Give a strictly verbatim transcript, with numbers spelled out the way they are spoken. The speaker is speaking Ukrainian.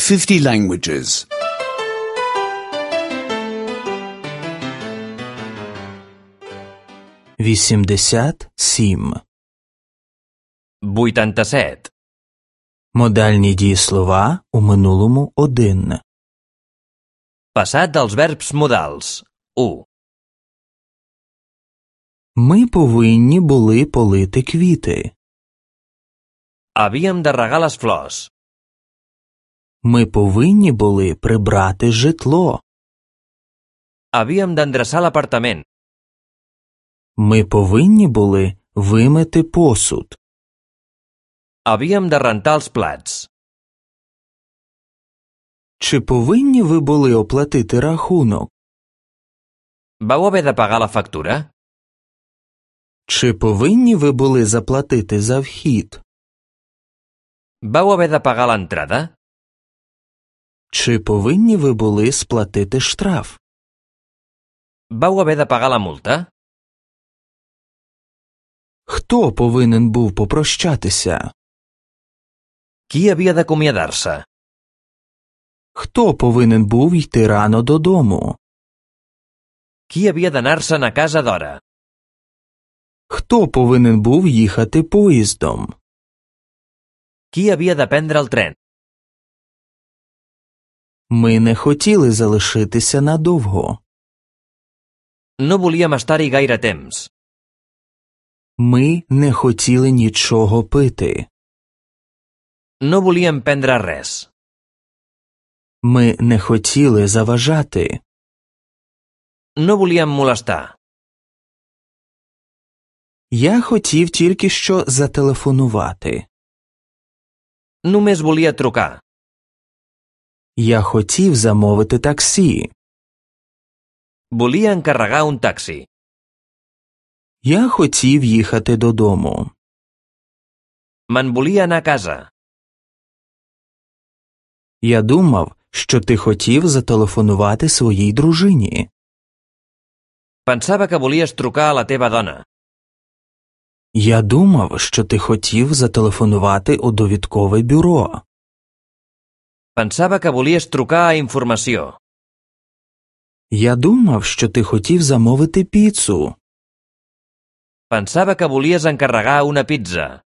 fifty languages. вісімдесят сім. vuitanta-set. Модальні дієслова у минулому один. Passat dels verbs modals. u. Ми повинні були полити квіти. Havíem de regar les flors. Ми повинні були прибрати житло. Havíem d'endreçar l'apartament. Ми повинні були вимити посуд. Havíem de rentar els plats. Чи повинні ви були оплатити рахунок? Vau haver de pagar la factura? Чи повинні ви були заплатити за вхід? Vau haver de pagar l'entrada? Чи повинні ви були сплатити штраф? Vau haver de pagar la multa? Хто повинен був попрощатися? Qui havia d'acomiadar-se? Хто повинен був йти рано додому? Qui havia d'anar-se'n a casa d'hora? Хто повинен був їхати поїздом? Qui havia de prendre el tren? Ми не хотіли залишитися надовго. No volíem estar-hi gaire temps. Ми не хотіли нічого пити. No volíem prendre res. Ми не хотіли заважати. No volíem molestar. Я хотів тільки що зателефонувати. Només volia trucar. Я хотів замовити таксі. Volia encarregar un taxi. Я хотів їхати додому. Me'n volia anar a casa. Я думав, що ти хотів зателефонувати своїй дружині. Pensava que volies trucar a la teva dona. Я думав, що ти хотів зателефонувати у довідкове бюро. Pensava que volies trucar a informació. Я думав, що ти хотів замовити піцу. Pensava que volies encarregar una pizza.